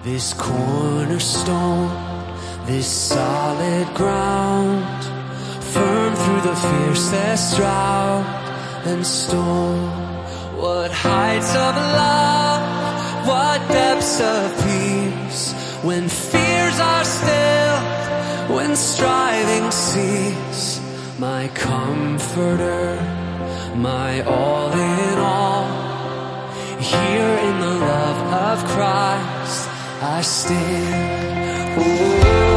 This cornerstone, this solid ground, firm through the fiercest drought and storm. What heights of love, what depths of peace, when fears are stilled, when striving cease. My comforter, my all in all, here in the love of Christ I stand. Oh.